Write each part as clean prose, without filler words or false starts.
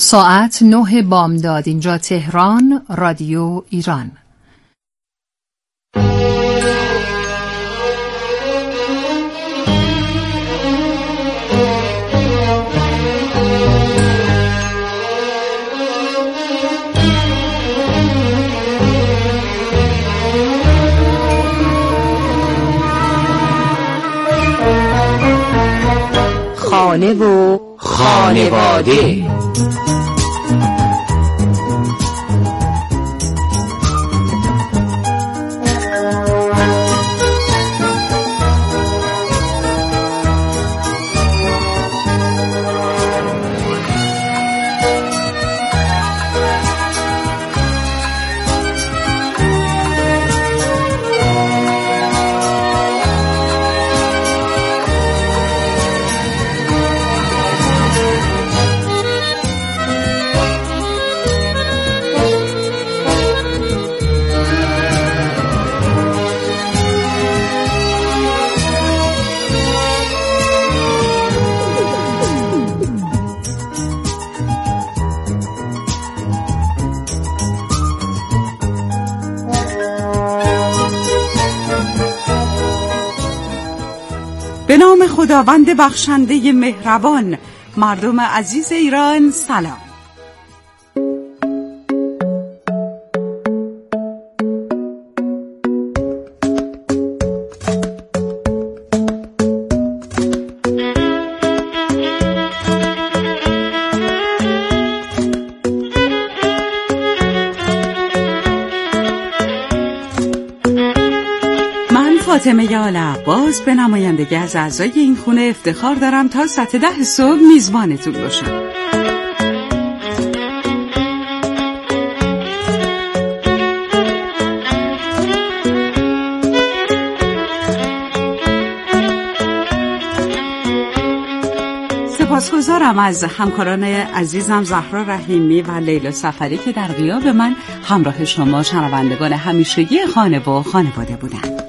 ساعت 9 بامداد. اینجا تهران، رادیو ایران. خانه و خانواده. به نام خداوند بخشنده مهربان. مردم عزیز ایران سلام. فاطمه آلعباس به نمایندگی از اعضای این خونه افتخار دارم تا ساعت 10 صبح میزبانتون باشم. سپاسگزارم از همکاران عزیزم زهرا رحیمی و لیلا سفری که در غیاب من همراه شما شنوندگان همیشگی خانه و خانواده بودند.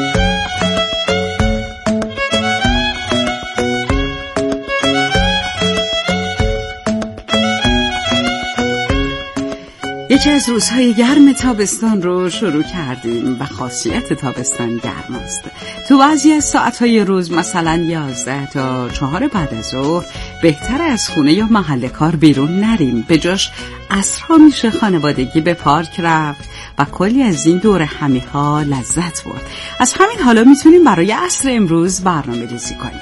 یکی از روزهای گرم تابستان رو شروع کردیم و خاصیت تابستان گرم است. تو بعضی از ساعتهای روز مثلا 11 تا 4 بعد از ظهر بهتر از خونه یا محل کار بیرون نریم. به جاش عصرها میشه خانوادگی به پارک رفت و کلی از این دور همی ها لذت برد. از همین حالا میتونیم برای عصر امروز برنامه ریزی کنیم.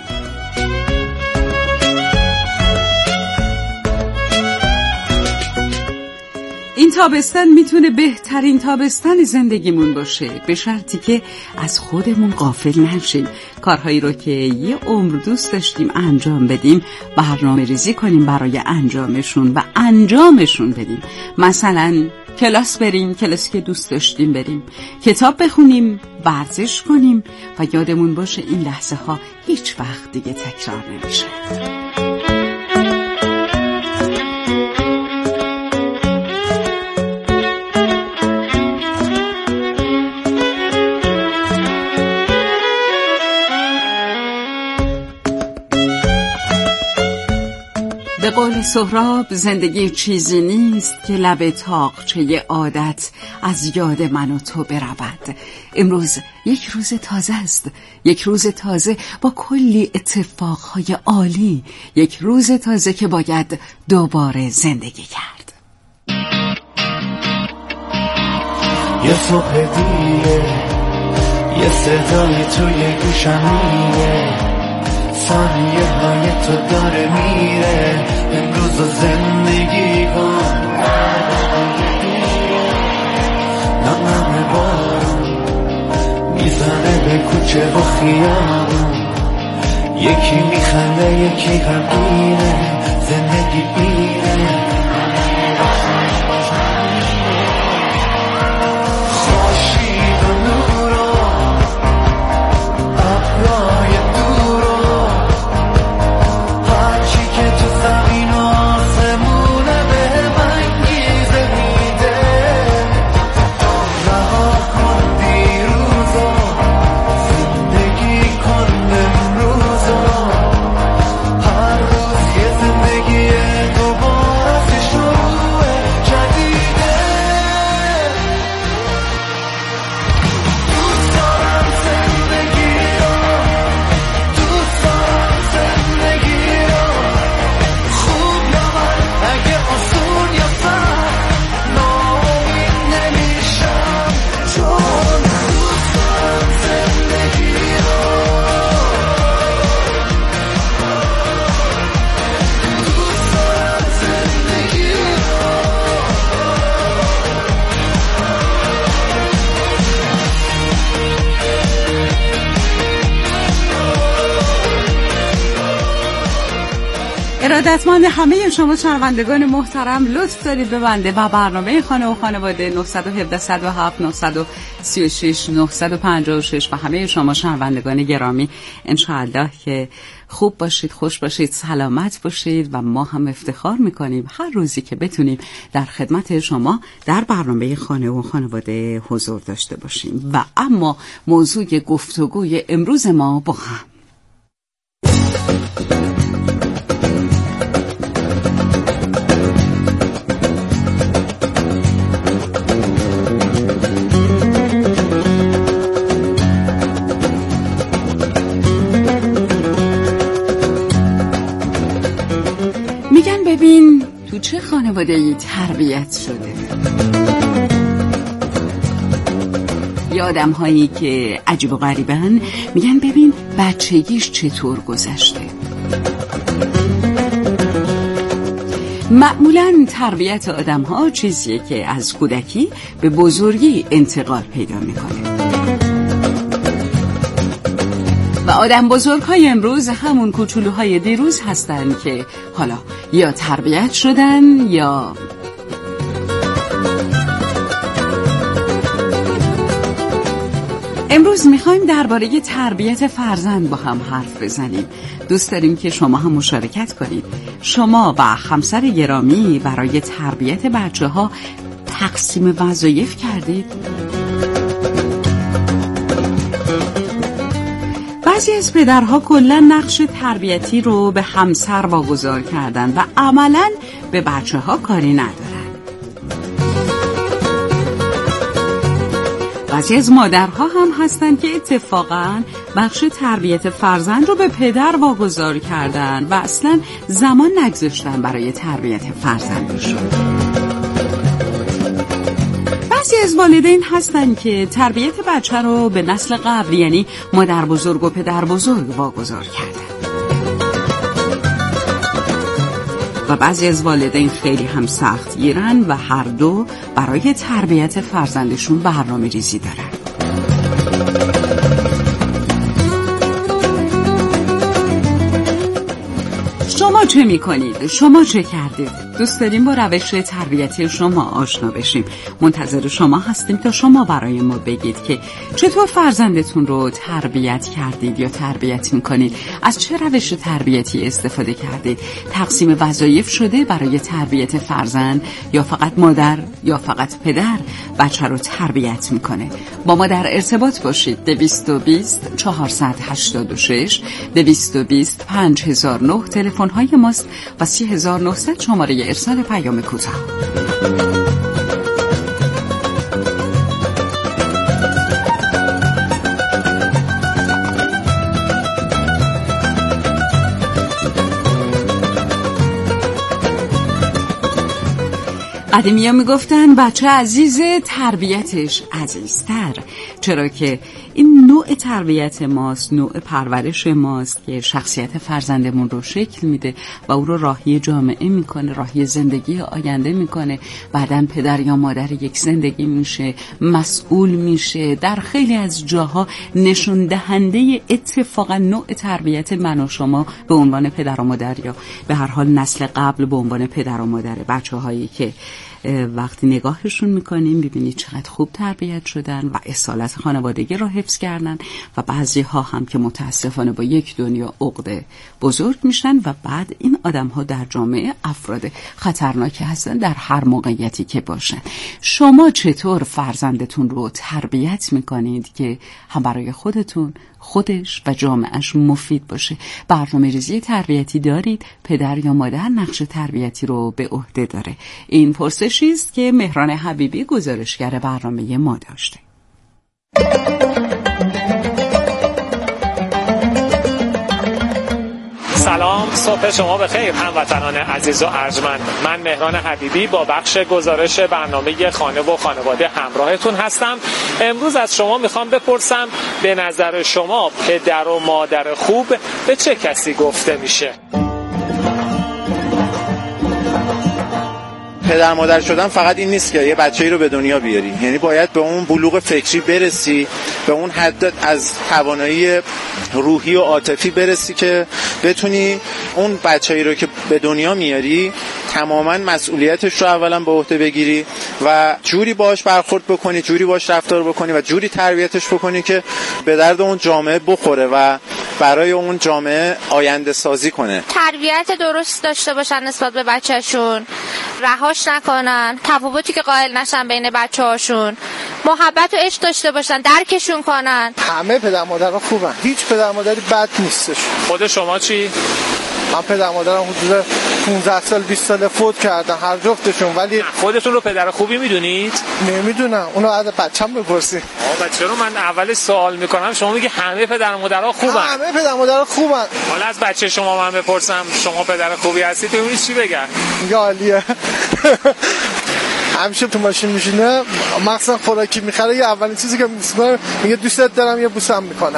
این تابستان میتونه بهترین تابستان زندگیمون باشه، به شرطی که از خودمون غافل نشیم. کارهایی رو که یه عمر دوست داشتیم انجام بدیم برنامه ریزی کنیم برای انجامشون بدیم. مثلا کلاس بریم، کلاسی که دوست داشتیم بریم، کتاب بخونیم، ورزش کنیم و یادمون باشه این لحظه ها هیچ وقت دیگه تکرار نمیشه. به قول سهراب زندگی چیزی نیست که لب طاقچه عادت از یاد من و تو برود. امروز یک روز تازه است، یک روز تازه با کلی اتفاقهای عالی، یک روز تازه که باید دوباره زندگی کرد. یه صبح دیگه، یه صدای توی گوشمیه، ثانیه های تو داره میره. امروز رو زندگی کن، نمه بارون میزنه به کوچه و خیابون، یکی میخنده یکی غمگینه، زندگی اینه. خورشید و نور و ابرهای دور و هرچی که تو زمین و آسمونه به من گیزه میده. رها کن دیروز و زندگی کن امروز و هر روز یه زندگی دوباره. ارادتمند همه شما شنوندگان محترم، لطف دارید به بنده و برنامه خانه و خانواده 917 107 936 956 و همه شما شنوندگان گرامی انشاءالله که خوب باشید، خوش باشید، سلامت باشید و ما هم افتخار میکنیم هر روزی که بتونیم در خدمت شما در برنامه خانه و خانواده حضور داشته باشیم. و اما موضوع گفتگوی امروز ما با هم ببین تو چه خانواده‌ای تربیت شده. یه آدم هایی که عجیب و غریبن میگن ببین بچگیش چطور گذشته. معمولاً تربیت آدم ها چیزیه که از کودکی به بزرگی انتقال پیدا میکنه و آدم بزرگ‌های امروز همون کوچولوهای دیروز هستن که حالا یا تربیت شدن یا امروز میخوایم درباره تربیت فرزند با هم حرف بزنیم. دوست داریم که شما هم مشارکت کنید. شما و همسر گرامی برای تربیت بچه‌ها تقسیم وظایف کردید؟ بعضی از پدرها کلا نقش تربیتی رو به همسر واگذار کردن و عملاً به بچه‌ها کاری ندارن. بعضی از مادرها هم هستن که اتفاقاً بخش تربیت فرزند رو به پدر واگذار کردن و اصلاً زمان نگذاشتن برای تربیت فرزندشون. بعضی از والدین هستن که تربیت بچه رو به نسل قبل یعنی مادر بزرگ و پدر بزرگ واگذار کردن و بعضی از والدین خیلی هم سخت گیرن و هر دو برای تربیت فرزندشون برنامه ریزی دارن. شما چه میکنید؟ شما چه کردید؟ دوست داریم با روش تربیتی شما آشنا بشیم. منتظر شما هستیم تا شما برای ما بگید که چطور فرزندتون رو تربیت کردید یا تربیت میکنید. از چه روش تربیتی استفاده کردید؟ تقسیم وظایف شده برای تربیت فرزند یا فقط مادر یا فقط پدر بچه رو تربیت میکنه؟ با ما در ارتباط باشید. 220 486 220 5009 تلفن های ماست و 3900 شماره ارسال پیام کوتاه. قدیمی ها میگفتن بچه عزیزه تربیتش عزیزتر، چرا که این نوع تربیت ماست، نوع پرورش ماست که شخصیت فرزندمون رو شکل میده و او رو راهی جامعه میکنه، راهی زندگی آینده میکنه. بعدن پدر یا مادر یک زندگی میشه، مسئول میشه، در خیلی از جاها نشون دهنده اتفاقا نوع تربیت من و شما به عنوان پدر و مادر یا به هر حال نسل قبل به عنوان پدر و مادر بچه هایی که وقتی نگاهشون میکنیم ببینید چقدر خوب تربیت شدن و اصالت خانوادگی رو حفظ کردن و بعضی ها هم که متاسفانه با یک دنیا عقده بزرگ میشن و بعد این آدم ها در جامعه افراد خطرناکی هستن در هر موقعیتی که باشن. شما چطور فرزندتون رو تربیت میکنید که هم برای خودتون، خودش و جامعهش مفید باشه؟ برنامه ریزی تربیتی دارید؟ پدر یا مادر نقش تربیتی رو به عهده داره؟ این پرسشی است که مهران حبیبی گزارشگر برنامه ما داشته. سلام، صبح شما بخیر هموطنان عزیز و ارجمند. من مهران حبیبی با بخش گزارش برنامه خانه و خانواده همراهتون هستم. امروز از شما میخوام بپرسم به نظر شما پدر و مادر خوب به چه کسی گفته میشه؟ پدر مادر شدن فقط این نیست که یه بچه‌ای رو به دنیا بیاری، یعنی باید به اون بلوغ فکری برسی، به اون حد از توانایی روحی و عاطفی برسی که بتونی اون بچه‌ای رو که به دنیا میاری تماما مسئولیتش رو اولا به عهده بگیری و جوری باهاش برخورد بکنی، جوری باهاش رفتار بکنی و جوری تربیتش بکنی که به درد اون جامعه بخوره و برای اون جامعه آینده سازی کنه. تربیت درست داشته باشن نسبت به بچه‌شون، رهاش نکنن، تفاوتی که قائل نشن بین بچه‌هاشون، محبت و عشق داشته باشن، درکشون کنن. همه پدر مادرها خوبن، هیچ پدر مادری بد نیستش. خود شما چی؟ من پدر مادرم حدود 15 سال 20 سال فوت کردن هر جفتشون. ولی خودتون رو پدر خوبی میدونید؟ نمیدونم، اونو از بچه‌م بپرسید. بچه رو من اولش سوال میکنم، شما میگی همه پدر مادرها خوبن؟ همه پدر مادرها خوبن. حالا از بچه شما من بپرسم شما پدر خوبی هستید ببینید چی بگن؟ میگه عالیه. همیشه تو ماشین میشینه مخصوصا خوراکی میخره، یه اولین چیزی که میگه دوستت دارم، یه بوسم میکنه.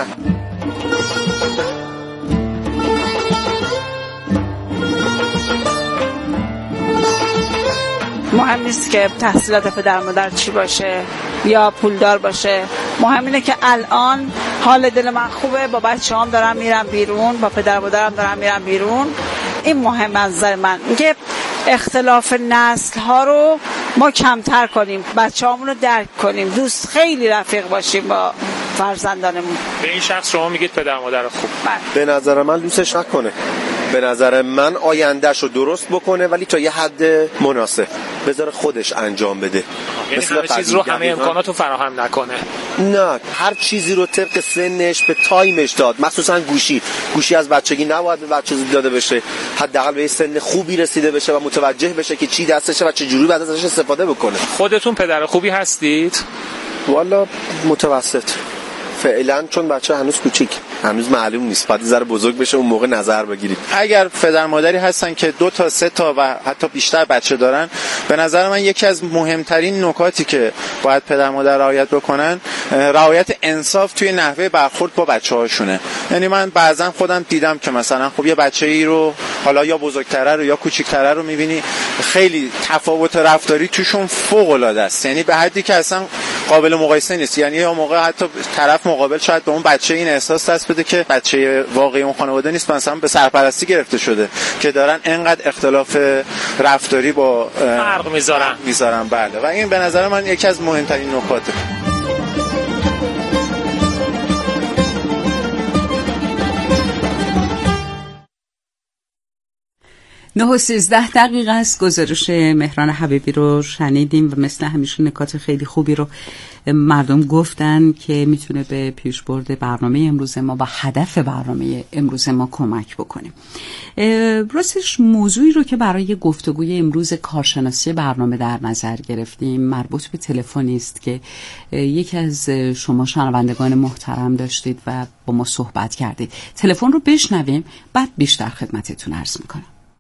مهم نیست که تحصیلات پدر مادر چی باشه یا پولدار باشه، مهم اینه که الان حال دل من خوبه، با بچه‌هام دارم میرم بیرون، با پدر مادرم دارم میرم بیرون. این مهم از نظر من، میگه اختلاف نسل ها رو ما کمتر کنیم، بچه‌هامون رو درک کنیم، دوست خیلی رفیق باشیم با فرزندانمون. به این شخص شما میگید پدر مادر خوب؟ به نظر من دوستش نکنه، به نظر من آیندهش رو درست بکنه ولی تا یه حد مناسب بذاره خودش انجام بده. یعنی همه چیز رو، همه امکانات رو فراهم نکنه. نه، هر چیزی رو طبق سنش به تایمش داد، مخصوصا گوشی از بچگی نباید به بچه داده بشه، حداقل به سن خوبی رسیده بشه و متوجه بشه که چی دستشه و چه جوری باید ازش استفاده بکنه. خودتون پدر خوبی هستید؟ والا متوسط فعلا، چون بچه هنوز کوچیک، هنوز معلوم نیست، باید ذره بزرگ بشه اون موقع نظر بگیرید. اگر پدر مادری هستن که 2 تا 3 تا و حتی بیشتر بچه دارن، به نظر من یکی از مهمترین نکاتی که باید پدر مادر رعایت بکنن رعایت انصاف توی نحوه برخورد با بچه‌هاشونه. یعنی من بعضن خودم دیدم که مثلا خب یه بچه‌ای رو حالا یا بزرگتره رو یا کوچیک‌تره رو می‌بینی خیلی تفاوت رفتاری توشون فوق‌العاده است، یعنی به حدی که اصلا قابل مقایسه نیست. یعنی یا موقع حتی طرف مقابل شاید به اون بچه این احساس دست بده که بچه واقعی اون خانواده نیست، مثلا به سرپرستی گرفته شده که دارن انقدر اختلاف رفتاری با فرق میذارن. بله، و این به نظر من یکی از مهمترین نکاته. 9:13 است. گزارش مهران حبیبی رو شنیدیم و مثل همیشه نکات خیلی خوبی رو مردم گفتن که میتونه به پیشبرد برنامه امروز ما و هدف برنامه امروز ما کمک بکنه. راستش موضوعی رو که برای گفتگوی امروز کارشناسی برنامه در نظر گرفتیم مربوط به تلفنی است که یکی از شما شنوندگان محترم داشتید و با ما صحبت کردید. تلفن رو بشنویم بعد بیشتر خدمتتون عرض میکنم.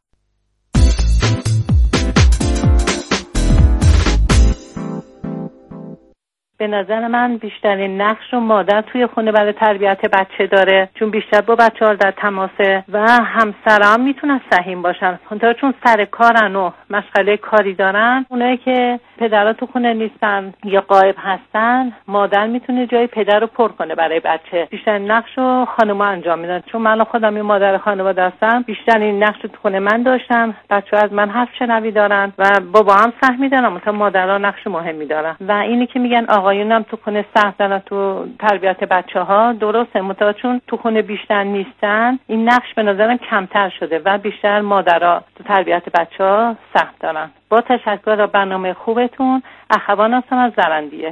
به نظر من بیشترین نقش و مادر توی خونه برای تربیت بچه داره، چون بیشتر با بچه‌ها در تماسه و همسران میتونن سهیم باشن، چون سر کارن و مشغله کاری دارن. اونایی که پدرها تو خونه نیستن یا غایب هستن، مادر میتونه جای پدر رو پر کنه برای بچه. بیشترین نقش رو خانم‌ها انجام میدن، چون من خودم یه مادر خانواده هستم. بیشترین نقش تو خونه من داشتم، بچه‌ها از من حرف شنوی دارن و بابا هم سهمی دارن، مثلا مادرها نقش مهمی دارن. و اینی که میگن آقایونم تو خونه سهم دارن تو تربیت بچه‌ها، درسته، چون تو خونه بیشتر نیستن این نقش به نظرم کمتر شده و بیشتر مادرها تو تربیت بچه‌ها سهم دارن. با تشکر از برنامه خوبتون. اخوان هستم از زرندیه.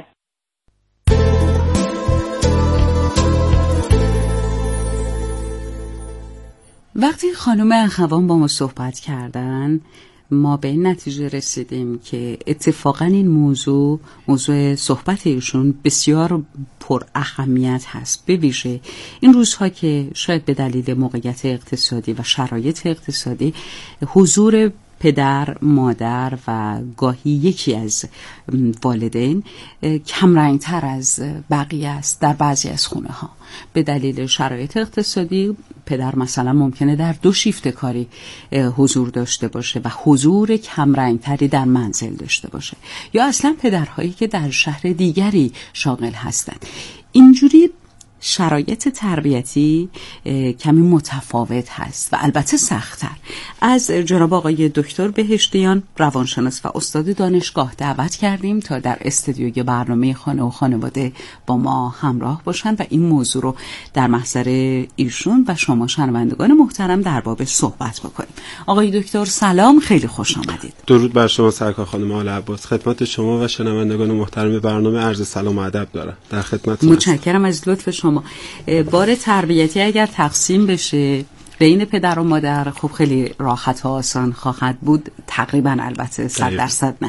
وقتی خانم اخوان با ما صحبت کردن ما به این نتیجه رسیدیم که اتفاقا این موضوع صحبت ایشون بسیار پر اهمیت هست، به ویژه این روزها که شاید به دلیل موقعیت اقتصادی و شرایط اقتصادی حضور پدر، مادر و گاهی یکی از والدین کمرنگتر از بقیه است در بعضی از خونه ها. به دلیل شرایط اقتصادی پدر مثلا ممکنه در 2 شیفت کاری حضور داشته باشه و حضور کمرنگتری در منزل داشته باشه، یا اصلا پدرهایی که در شهر دیگری شاغل هستند. اینجوری شرایط تربیتی کمی متفاوت هست و البته سخت‌تر. از جناب آقای دکتر بهشتیان، روانشناس و استاد دانشگاه، دعوت کردیم تا در استودیوی برنامه خانه و خانواده با ما همراه باشن و این موضوع رو در محضر ایشون و شما شنوندگان محترم در باب صحبت بکنیم. آقای دکتر سلام، خیلی خوش آمدید. درود بر شما سرکار خانم آل عباس. خدمت شما و شنوندگان محترم برنامه عرض سلام و ادب دارم. در خدمتتون. متشکرم از لطف شما. بار تربیتی اگر تقسیم بشه بین پدر و مادر، خب خیلی راحت و آسان خواهد بود، تقریبا، البته 100% نه،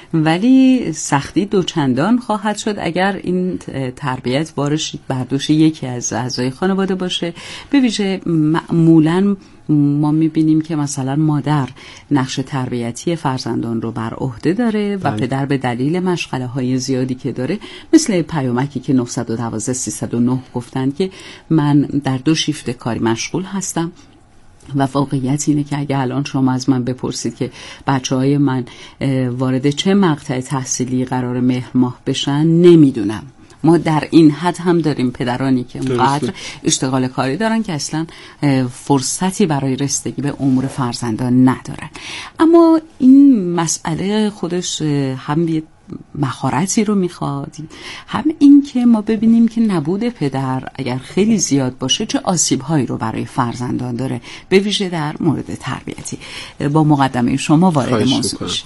ولی سختی دوچندان خواهد شد اگر این تربیت بارش بر دوش یکی از اعضای خانواده باشه. به ویژه معمولاً ما میبینیم که مثلا مادر نقش تربیتی فرزندان رو بر عهده داره و پدر به دلیل مشغله های زیادی که داره، مثل پیامکی که 912-309 گفتن که من در 2 شیفت کاری مشغول هستم و واقعیت اینه که اگه الان شما از من بپرسید که بچه‌های من وارد چه مقطع تحصیلی قرار مهر ماه بشن، نمیدونم. ما در این حد هم داریم پدرانی که اونقدر اشتغال کاری دارن که اصلا فرصتی برای رسیدگی به امور فرزندان ندارن. اما این مسئله خودش هم یه مهارتی رو میخواد، هم این که ما ببینیم که نبود پدر اگر خیلی زیاد باشه چه آسیب‌هایی رو برای فرزندان داره، به ویژه در مورد تربیتی. با مقدمه شما وارد موضوع بشیم.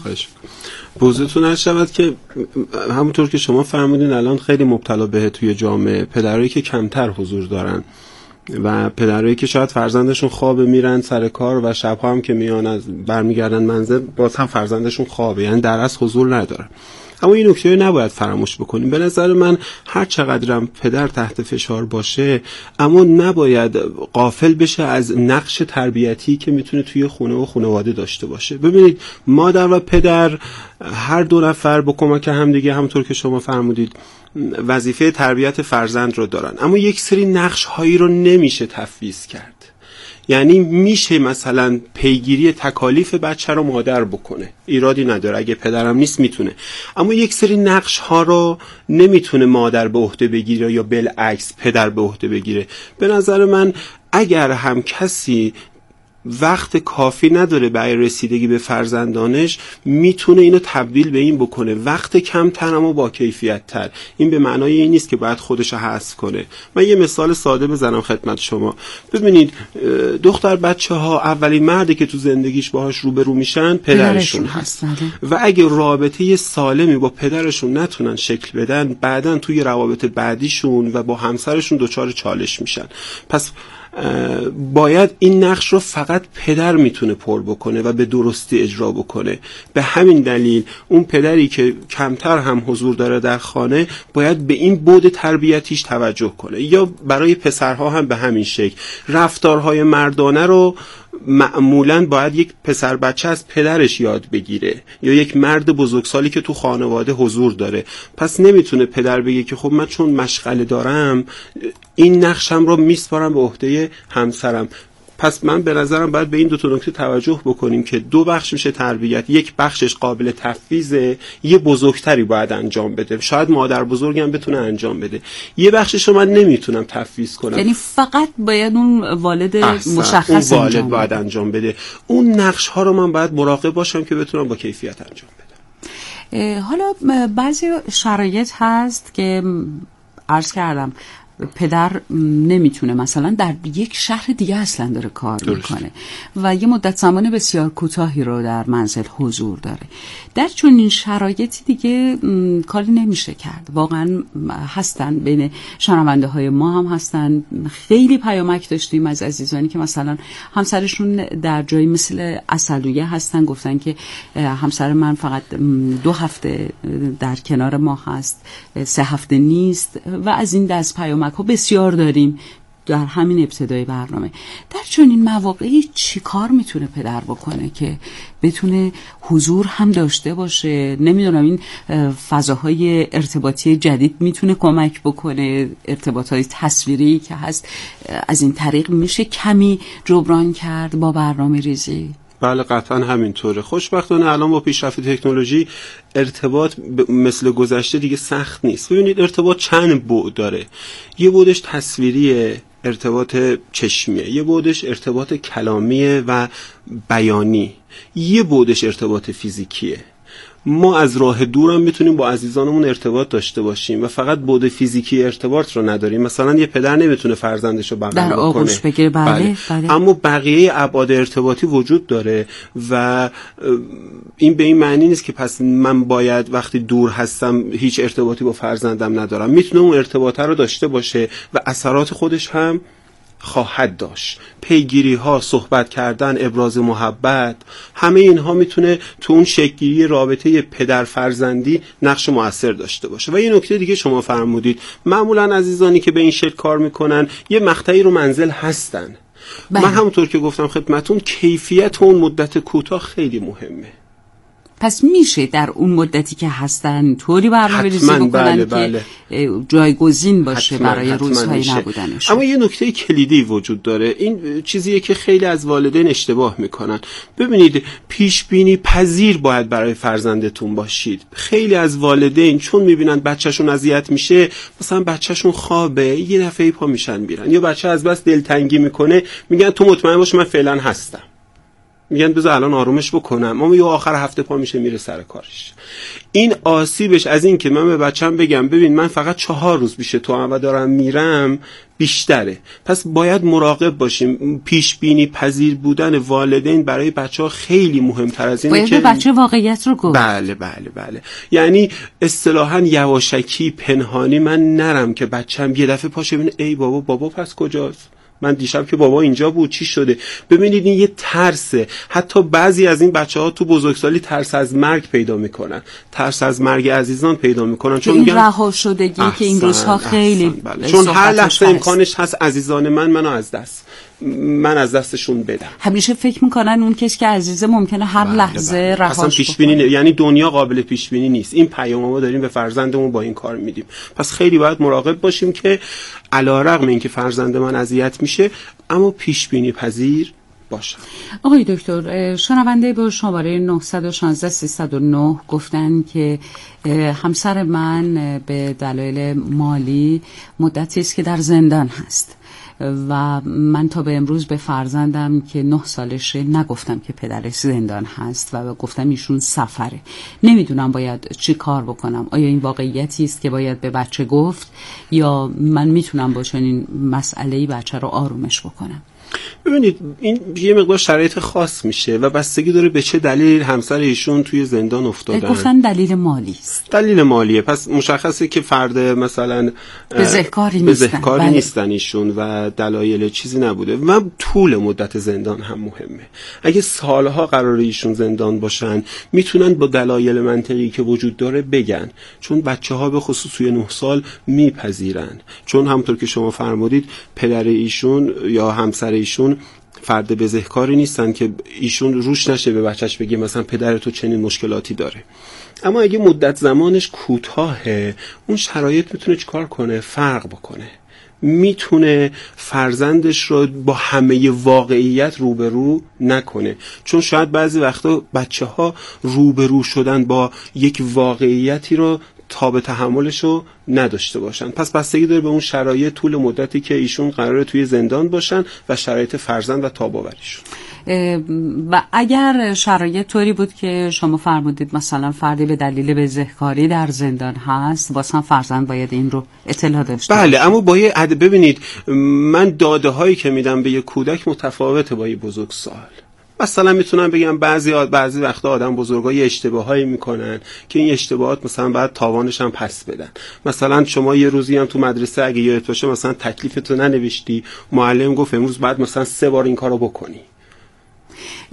بوزتون نشود که همونطور که شما فرمودین الان خیلی مبتلا به توی جامعه پدرایی که کمتر حضور دارن و پدرایی که شاید فرزندشون خوابه، میرن سر کار و شبها هم که میان از برمیگردن منزل باز هم فرزندشون خوابه، یعنی در اصل حضور ندارن. اما این نکته نباید فراموش بکنیم. به نظر من هر چقدرم پدر تحت فشار باشه، اما نباید غافل بشه از نقش تربیتی که میتونه توی خونه و خانواده داشته باشه. ببینید مادر و پدر هر 2 نفر با کمک همدیگه، همونطور که شما فرمودید، وظیفه تربیت فرزند رو دارن، اما یک سری نقش هایی رو نمیشه تفویض کرد. یعنی میشه مثلا پیگیری تکالیف بچه رو مادر بکنه، ایرادی نداره، اگه پدرم نیست میتونه، اما یک سری نقش ها رو نمیتونه مادر به عهده بگیره یا بالعکس پدر به عهده بگیره. به نظر من اگر هم کسی وقت کافی نداره برای رسیدگی به فرزندانش، میتونه اینو تبدیل به این بکنه وقت کمتر اما با کیفیت تر. این به معنای این نیست که باید خودشو حذف کنه. من یه مثال ساده بزنم خدمت شما. ببینید دختر بچه ها اولین مردی که تو زندگیش باهاش روبرو میشن پدرشون هست و اگه رابطه سالمی با پدرشون نتونن شکل بدن، بعدن توی روابط بعدیشون و با همسرشون دچار چالش میشن. پس باید این نقش رو فقط پدر میتونه پر بکنه و به درستی اجرا بکنه. به همین دلیل اون پدری که کمتر هم حضور داره در خانه باید به این بعد تربیتیش توجه کنه. یا برای پسرها هم به همین شکل رفتارهای مردانه رو معمولاً باید یک پسر بچه از پدرش یاد بگیره یا یک مرد بزرگسالی که تو خانواده حضور داره. پس نمیتونه پدر بگه که خب من چون مشغله دارم این نقشم رو میسپارم به عهده همسرم. پس من به نظرم باید به این 2 نکته توجه بکنیم که 2 بخش میشه تربیت. یک بخشش قابل تفویضه، یه بزرگتری باید انجام بده، شاید مادر بزرگم بتونه انجام بده. یه بخشش رو من نمیتونم تفویض کنم، یعنی فقط باید اون والد مشخص اون والد باید انجام بده. اون نقش ها رو من باید مراقب باشم که بتونم با کیفیت انجام بدم. حالا بعضی شرایط هست که عرض کردم پدر نمیتونه مثلا در یک شهر دیگه اصلا داره کار میکنه و یه مدت زمان بسیار کوتاهی رو در منزل حضور داره. در چنین شرایطی دیگه کاری نمیشه کرد. واقعا هستن بین شنونده های ما هم هستن، خیلی پیامک داشتیم از عزیزانی که مثلا همسرشون در جایی مثل عسلویه هستن، گفتن که همسر من فقط 2 هفته در کنار ما هست، 3 هفته نیست و از این دست پیامک ها بسیار داریم در همین ابتدای برنامه، در چنین مواقعی چی کار میتونه پدر بکنه که بتونه حضور هم داشته باشه؟ نمیدونم این فضاهای ارتباطی جدید میتونه کمک بکنه، ارتباطهای تصویری که هست، از این طریق میشه کمی جبران کرد با برنامه ریزی؟ بله قطعا همینطوره. خوشبختانه الان با پیشرفت تکنولوژی ارتباط مثل گذشته دیگه سخت نیست. ببینید ارتباط چند بعد داره. یه بعدش تصویریه، ارتباط چشمیه، یه بعدش ارتباط کلامیه و بیانی، یه بعدش ارتباط فیزیکیه. ما از راه دور هم میتونیم با عزیزانمون ارتباط داشته باشیم و فقط بعد فیزیکی ارتباط رو نداریم. مثلا یه پدر نمیتونه فرزندش رو بغل در آغوش بگیره. بله. اما بقیه ابعاد ارتباطی وجود داره و این به این معنی نیست که پس من باید وقتی دور هستم هیچ ارتباطی با فرزندم ندارم. میتونه اون ارتباطه رو داشته باشه و اثرات خودش هم خواهد داشت. پیگیری ها، صحبت کردن، ابراز محبت، همه اینها میتونه تو اون شکل‌گیری رابطه پدر فرزندی نقش مؤثر داشته باشه. و یه نکته دیگه شما فرمودید، معمولا عزیزانی که به این شکل کار میکنن یه مقطعی رو منزل هستن. من همونطور که گفتم خدمتون، کیفیت اون مدت کوتاه خیلی مهمه. پس میشه در اون مدتی که هستن طوری برنامه‌ریزی بکنن که جایگزین باشه برای روزهای نبودنش. اما یه نکته کلیدی وجود داره، این چیزیه که خیلی از والدین اشتباه میکنن. ببینید، پیش بینی پذیر باید برای فرزندتون باشید. خیلی از والدین چون میبینن بچه‌شون اذیت میشه، مثلا بچه‌شون خوابه، یه دفعه پا میشن میرن، یا بچه از بس دلتنگی میکنه میگن تو مطمئن باش من فعلا هستم، میگن بذار الان آرومش بکنم، اما یه آخر هفته پا میشه میره سر کارش. این آسیبش از این که من به بچم بگم ببین من فقط 4 روز پیش تو هم و دارم میرم بیشتره. پس باید مراقب باشیم. پیش بینی پذیر بودن والدین برای بچه‌ها خیلی مهمتر از اینه که بچه واقعیت رو گفت. بله. یعنی اصطلاحاً یواشکی پنهانی من نرم که بچم یه دفعه پاشه ببینه ای بابا پس کجاست؟ من دیشب که بابا اینجا بود چی شده؟ ببینید این یه ترسه. حتی بعضی از این بچه‌ها تو بزرگسالی ترس از مرگ پیدا میکنن، ترس از مرگ عزیزان پیدا میکنن، چون این رها شدگی که این روزها خیلی بله. چون هر لحظه امکانش هست عزیزان منو از دستشون بدم. همیشه فکر میکنن اون کسی که عزیزه ممکنه هر لحظه رهاش اصلا پیش بینی یعنی دنیا قابل پیش بینی نیست. این پیامو ما داریم به فرزندمون با این کار میدیم. پس خیلی باید مراقب باشیم که علیرغم اینکه فرزند من اذیت میشه اما پیش بینی پذیر باشم. آقای دکتر، شنونده با شماره 916 309 گفتن که همسر من به دلایل مالی مدتی است که در زندان هست و من تا به امروز به فرزندم که 9 سالشه نگفتم که پدرش زندان هست و گفتم ایشون سفره. نمیدونم باید چی کار بکنم. آیا این واقعیتی است که باید به بچه گفت یا من میتونم با چنین مسئله‌ای بچه رو آرومش بکنم؟ ببینید این یه مقدار شرایط خاص میشه و بستگی داره به چه دلیل همسر ایشون توی زندان افتادن. گفتن دلیل مالی است. دلیل مالیه. پس مشخصه که فرد مثلا بزهکاری نیستن ایشون و دلایل چیزی نبوده و طول مدت زندان هم مهمه. اگه سالها قراره ایشون زندان باشن میتونن با دلایل منطقی که وجود داره بگن، چون بچه‌ها به خصوص توی 9 سال میپذیرن، چون همونطور که شما فرمودید پدر ایشون یا همسر ایشون فرد بزهکاری نیستن که ایشون روش نشه به بچهش بگه مثلا پدر تو چنین مشکلاتی داره. اما اگه مدت زمانش کوتاهه اون شرایط میتونه چیکار کنه؟ فرق بکنه. میتونه فرزندش رو با همه واقعیت روبرو نکنه، چون شاید بعضی وقتا بچه‌ها روبرو شدن با یک واقعیتی رو تاب تحملشو نداشته باشن. پس بستگی داره به اون شرایط، طول مدتی که ایشون قراره توی زندان باشن و شرایط فرزند و تاب‌آوریشون. و اگر شرایط طوری بود که شما فرمودید مثلا فردی به دلیل بزهکاری در زندان هست، واسه فرزند باید این رو اطلاع داشته بله باشه. اما باید ببینید من داده هایی که میدم به یک کودک متفاوته با یک بزرگسال. مثلا میتونم بگم بعضی وقتا آدم بزرگا یه اشتباهایی میکنن که این اشتباهات مثلا بعد تاوانش هم پس بدن. مثلا شما یه روزی هم تو مدرسه اگه یادت باشه مثلا تکلیفتو ننوشتی، معلم گفت امروز بعد مثلا 3 بار این کارو بکنی.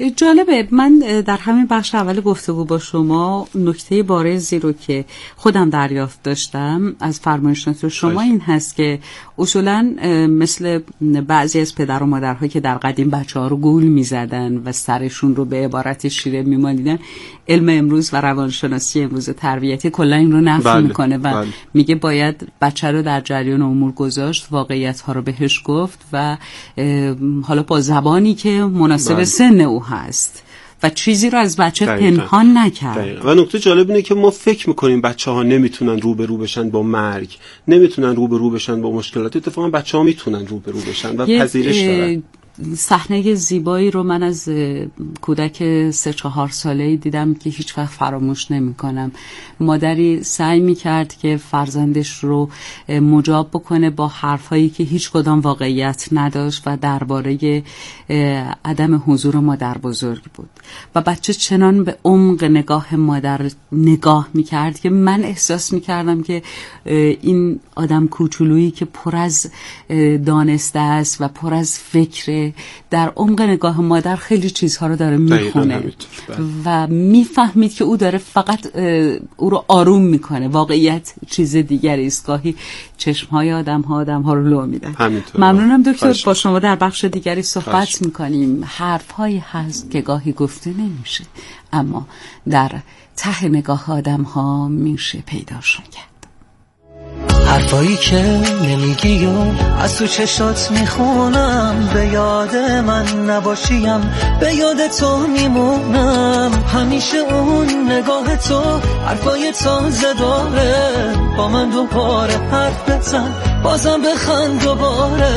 جالبه. من در همین بخش اول گفتگو با شما نکته بارزی رو که خودم دریافت داشتم از فرمایشات شما این هست که اصولا مثل بعضی از پدر و مادرها که در قدیم بچه‌ها رو گول می‌زدن و سرشون رو به عبارت شیره می‌مالیدن، علم امروز و روانشناسی امروز تربیتی کلا این رو نفی میکنه و میگه باید بچه رو در جریان امور گذاشت، واقعیت‌ها رو بهش گفت و حالا با زبانی که مناسب سن او هست و چیزی رو از بچه پنهان نکرد. و نکته جالب اینه که ما فکر میکنیم بچه‌ها نمیتونن روبرو بشن با مرگ، نمیتونن روبرو بشن با مشکلات. اتفاقا بچه‌ها میتونن روبرو بشن و پذیرش دارن. صحنه زیبایی رو من از کودک 3-4 ساله‌ای دیدم که هیچ وقت فراموش نمی‌کنم. مادری سعی می‌کرد که فرزندش رو مجاب بکنه با حرفایی که هیچ کدام واقعیت نداشت و درباره عدم حضور مادر بزرگ بود و بچه چنان به عمق نگاه مادر نگاه می‌کرد که من احساس می‌کردم که این آدم کوچولویی که پر از دانسته است و پر از فکر، در عمق نگاه مادر خیلی چیزها رو داره میخونه و میفهمید که او داره فقط او رو آروم میکنه. واقعیت چیز دیگری است. گاهی چشمهای آدمها رو لو میدن. ممنونم دکتر. با شما در بخش دیگری صحبت میکنیم. حرفهایی هست که گاهی گفته نمیشه اما در ته نگاه آدمها میشه پیداشون کرد. حرفایی که نمیگی و از تو چشات میخونم، به یاد من نباشیم به یاد تو میمونم. همیشه اون نگاه تو حرفای تازه داره، با من دوباره حرف بزن بازم بخند دوباره.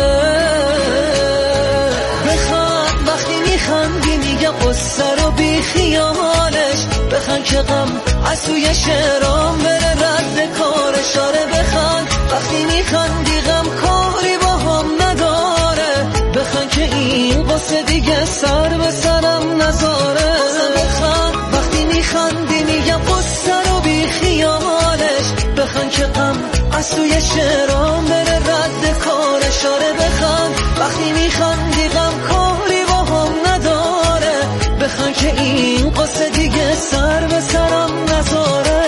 بخند وقتی میخندی میگه قصه رو بی خیالش، بخند که غم از توی شعرام بره رد کارش. آره بخند وقتی میخندی غم کاری با هم نداره، بخند که این قصه دیگه سر به سرم نذاره. بخند وقتی میخندی میگه قصه رو بی خیالش، بخند که غم از توی شعرام بره رد کارش. آره بخند وقتی میخندی غم کاری با هم نداره، بخند که این قصه دیگه سر به سرم نذاره.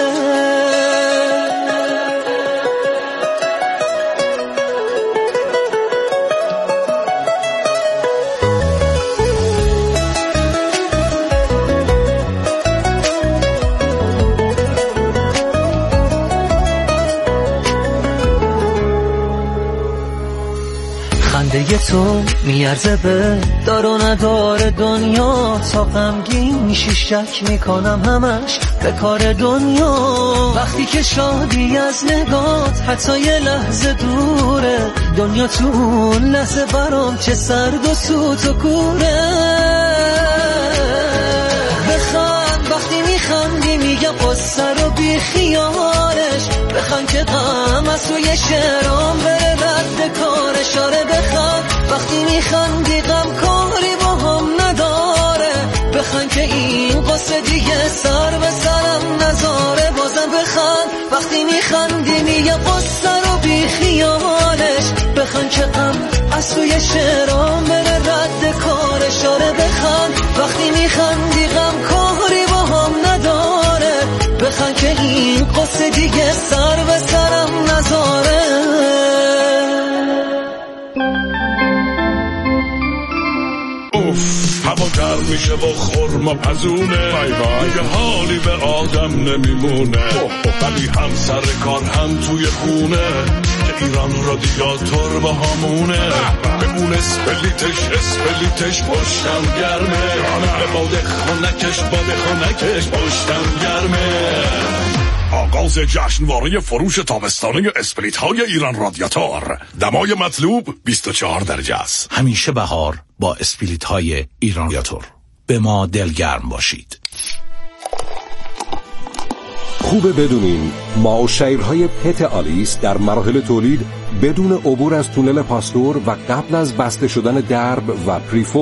خنده تو میارزه به دار و ندار دنیا، تا غمگین میشی شک میکنم همش به کار دنیا. وقتی که شادی از نگات حتی یه لحظه دوره، دنیا تو اون لحظه برام چه سرد و سوت و کوره. بخند وقتی میخندی میگه قصه رو بی خیالش، بخند که غم از توی شعرام بره رد کارش. آره بخند وقتی میخندی غم کاری با هم نداره، بخند که این قصه دیگه سر به سرم نذاره. بازم بخند وقتی میخندی میگه قصه رو بی خیالش، بخند که غم از توی شعرام بره رد کارش. آره بخند وقتی میخندی غم کاری با هم نداره، بخند که این قصه دیگه سر به سرم نذاره. هوا گرم میشه با خرما پزونه، دیگه حالی به آدم نمیمونه. ولی هم سر کار هم توی خونه، که ایران رادیاتور با همونه. به اون اسپلیتش پشتم گرمه، به باده خونکش پشتم گرمه. آغاز جشنواره فروش تابستانه اسپلیت های ایران رادیاتور. دمای مطلوب 24 درجه است. همیشه بهار با اسپلیت های ایران رادیاتور. به ما دلگرم باشید. خوبه بدونین ماوشیرهای پت آلیس در مراحل تولید بدون عبور از تونل پاستور و قبل از بسته شدن درب و پریفور